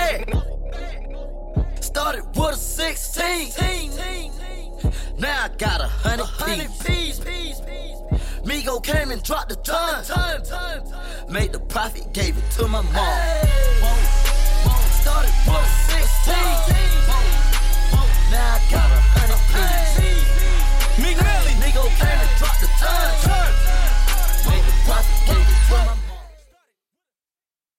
bag. Started with a 16. Now I got 100 P's. Migo came and dropped the ton. Made the profit, gave it to my mom. Started with a 16. Now I got